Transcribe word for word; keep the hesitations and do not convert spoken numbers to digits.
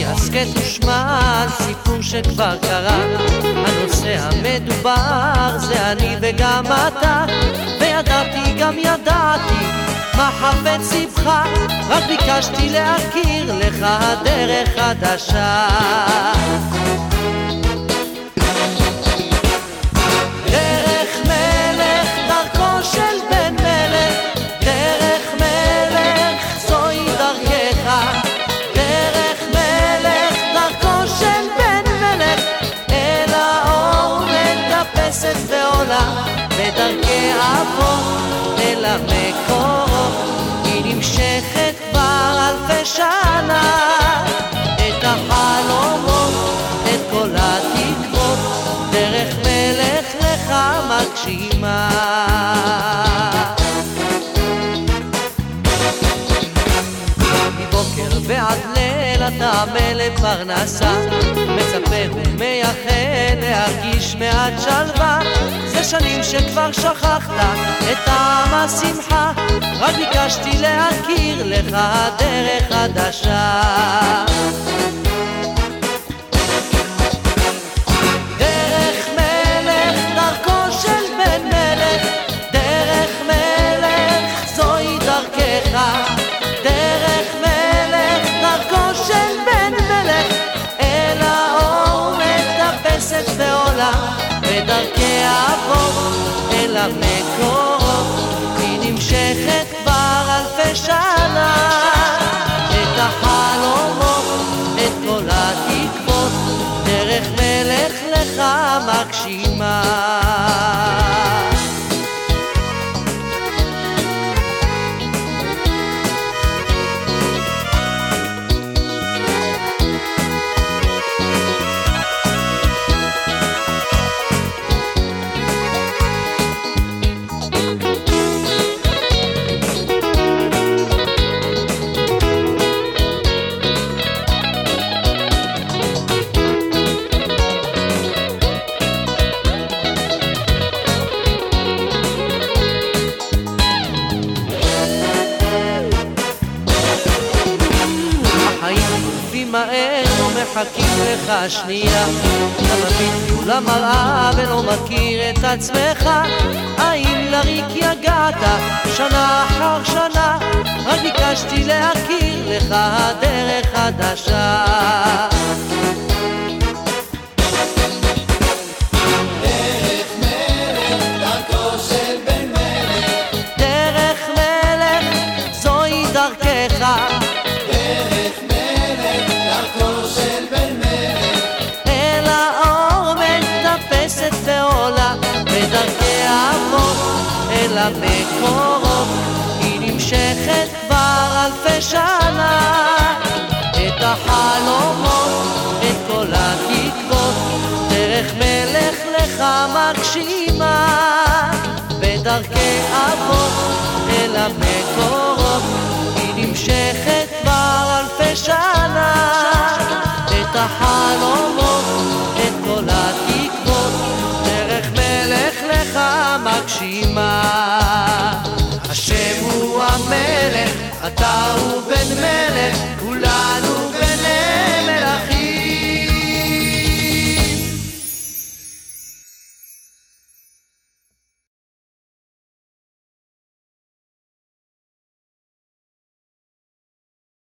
הסכת ושמע על סיפור שכבר קרה. הנושא המדובר זה אני וגם אתה, וידעתי גם ידעתי מה חפץ ליבך, רק ביקשתי להכיר לך דרך חדשה. דרך מלך דרכו של בן מלך, דרך מלך זוהי דרכך. דרך מלך דרכו של בן מלך, אל האור מטפסת ועולה, בדרכי אבות אל המקורות, היא נמשכת כבר אלפי שנה. את החלומות, את כל התקוות, דרך מלך לך מגשימה. מבוקר ועד ליל אתה מלא פרנסה, מצפה ומייחל להרגיש מעט שלווה. זה שנים שכבר שכחת את טעם השמחה, רק ביקשתי להכיר לך דרך חדשה. דרך מלך דרכו של בן מלך, דרך מלך זוהי דרכך. דרך מלך דרכו של בן מלך, אל האור מטפסת ועולה, בדרכי אבות אל המקורות, היא נמשכת כבר אלפי שנה. את החלומות, את כל התקוות, דרך מלך לך מגשימה. מהר ומחכים לך שנייה, אתה מביט מול המראה ולא מכיר את עצמך. האם לריק יגעת שנה אחר שנה, רק ביקשתי להכיר לך דרך חדשה. דרך מלך דרכו של בן מלך, דרך מלך זוהי דרכך. בדרכי אבות אל המקורות, היא נמשכת כבר אלפי שנה. את החלומות, את כל התקוות, דרך מלך לך מגשימה. בדרכי אבות אל המקורות, היא נמשכת כבר אלפי שנה. את החלומות, את כל התקוות, דרך מלך לך מגשימה. השם הוא המלך, אתה הוא בן מלך, כולנו